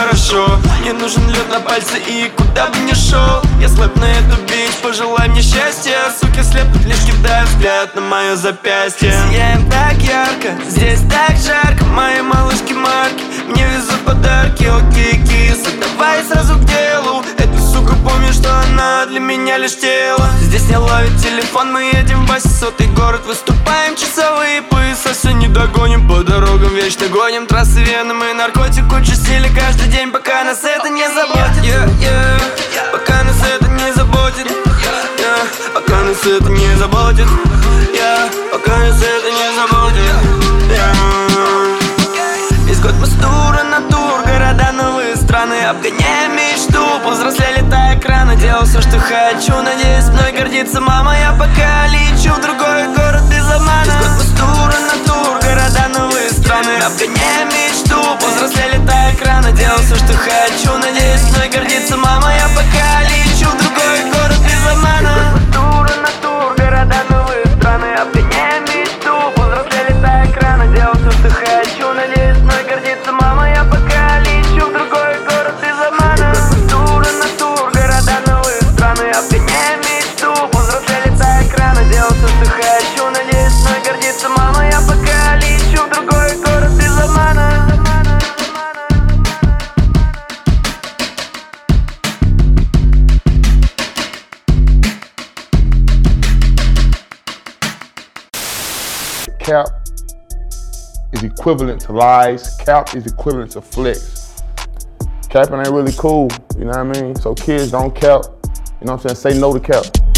хорошо. Мне нужен лед на пальце и куда бы ни шел, я слэп на эту бич, пожелай мне счастья. Суки слепят, лишь кидают взгляд на мое запястье. Сияем так ярко, здесь так жарко. Мои малышки марки мне везут подарки. Окей, киса, давай сразу к делу. Эту суку помню, что она для меня лишь тело. Здесь не ловит телефон, мы едем в 800-й город. Выступаем часовые пояса, все не догоним. По дорогам вечно гоним, трассы веном и наркотик. Куча стиля каждый день, пока нас это не заботит. Пока нас это не заботит. Пока нас это не заботит. Пока нас это не заботит. Весь год мы с тура на тур, города, новые страны. Обгоняем мечту, повзрослели так рано. Делал все, что хочу, надеюсь, мной гордится мама. Я пока лечу в другой город без обмана. Весь год мы с тура на тур, города, новые страны. Обгоняем мечту, повзрослели так рано. Делал все, что хочу, надеюсь, мной гордится мама. Я пока лечу в другой город без обмана. Весь год мы с тура на тур, города, новые страны. Обгоняем мечту, повзрослели так рано. Делал все, что хочу, надеюсь, мной гордится мама. Я пока лечу в другой город без обмана. Весь год мы с тура на тур, города, новые страны. Обгоняем мечту, повзрослели так рано. Делал все, что хочу, надеюсь, мной гордится мама. Я пока лечу в другой город без обмана. Cap is equivalent to lies. Cap is equivalent to flex. Capping ain't really cool, you know what I mean? So kids, don't cap, you know what I'm saying? Say no to cap.